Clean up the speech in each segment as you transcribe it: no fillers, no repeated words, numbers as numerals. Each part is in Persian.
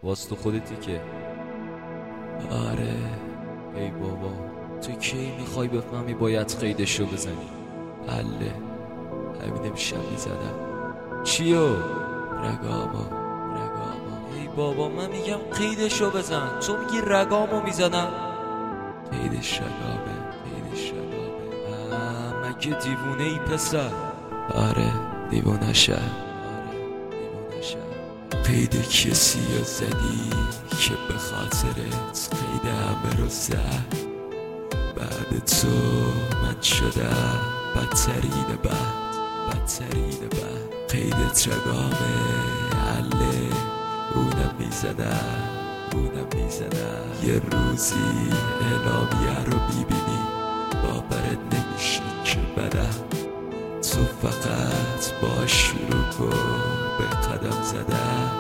واس تو خودتی که آره. ای بابا تو کی میخوای بفهمی باید قیدشو بزنی؟ بله همین امشب میزدم. چیو؟ رگامو. ای بابا من میگم قیدشو بزن، تو میگی رگامو میزنم. قیدش رگامه. مگه دیوونه ای پسر؟ آره دیوونه شم. قید کسی رو زدی که به خاطرت قید همه رو زد. بعد تو من شدم بدترین بد. قیدت رگامه عله. اونم میزنم. یه روزی اعلامیه رو میبینی باورت نمیشه که بدم. تو فقط با شروع کن به قدم زدم.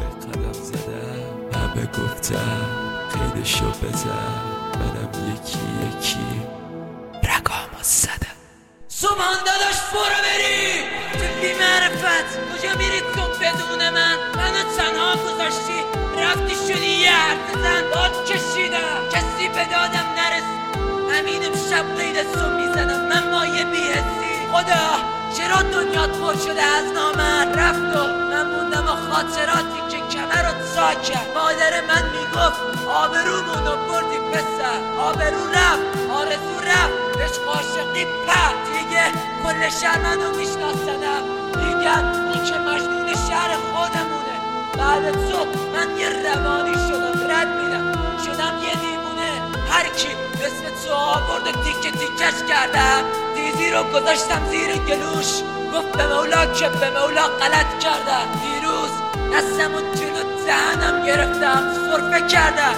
همه گفتم قیدشو بزن، منم یکی رگامو زدم. سومان داداش برو بری تو بی معرفت، کجا میری تو بدون منو تنها گذاشتی، رفتی شدی یه حرف زن باد کشیدم، کسی به دادم نرس. همین امشب قیدتو میزنم من مایه بی‌حسی. خدا چرا دنیات پر شده از نامرد؟ رفت و من موندم و خاطراتی که کمر رو تا کرد. مادر من میگفت آبرومونو بردی پسر، آبرو رفت، آرزو رفت، عشق عاشقی پرد. دیگه کل شهر منو میشناسنم، میگن این که مجنون شهر خودمونه. بعد تو من یه روانی شدم، رد میدم شدم یه دیوونه. هر کی اسم تو آورد تیکه تیکش کردم، دیزی رو گذاشتم زیر گلوش، گفت به مولا که به مولا غلط کردم. دیروز دستم و جلو دهنم گرفتم سرفه کردم.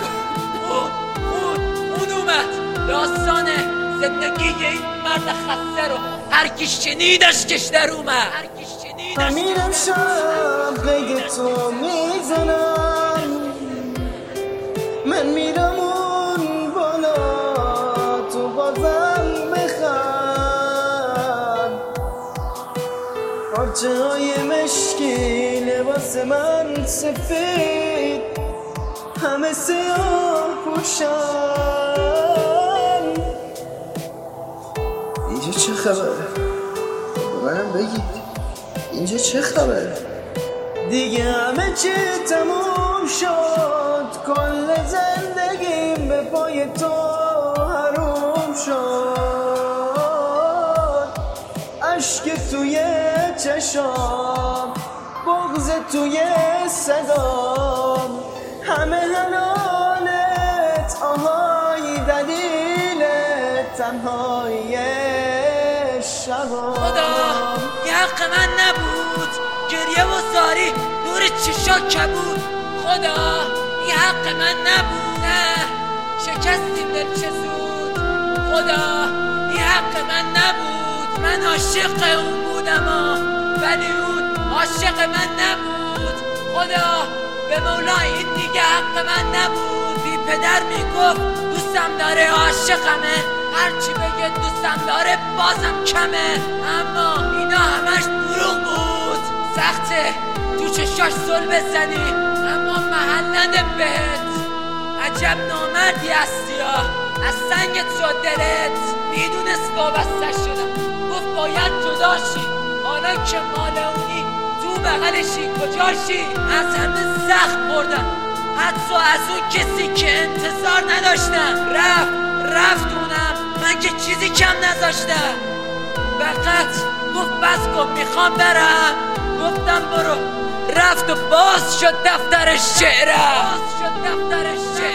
اون اومد داستان زندگی این مرد خسته رو هر کی شنیدش کش در اومد. همین امشب قید تو میزنم، من میرم اون بالا تو بازم بخند. پارچه های مشکی لباس من سفید، همه سیاه پوشن. اینجا چه خبره؟ منم بگید اینجا چه خبره؟ دیگه همه چی تموم شد، کل زندگیم به پای تو حروم شد. عشق توی چشام، بغض توی صدام، همه حلالت آهای دلیلت تنهای شبام. خدا یه حق من نبود، گریه و زاری نور چشا کبود. خدا یه حق من نبود، نه شکستیم دل چه زود. خدا یه حق من نبود، من عاشق اون بودم ولی اون عاشق من نبود. خدا به مولا این دیگه حق من نبود. بی پدر میگفت دوستم داره عاشقمه، هرچی بگه دوستم داره بازم کمه. اما اینا همش دروغ بود. سخته تو چشاش زل بزنی اما محل نده بهت. عجب نامردی هستی ها، از سنگ تو دلت میدونست وابسته شدم، گفت باید جدا شی. حالا که مال اونی تو بغلشی کجاشی؟ از همه زخم خوردم، حتی از اون کسی که انتظار نداشتم. رفت اونم، من که چیزی کم نذاشتم. فقط گفت بس کن میخوام برم، گفتم برو. رفت و باز شد دفتر شعرم.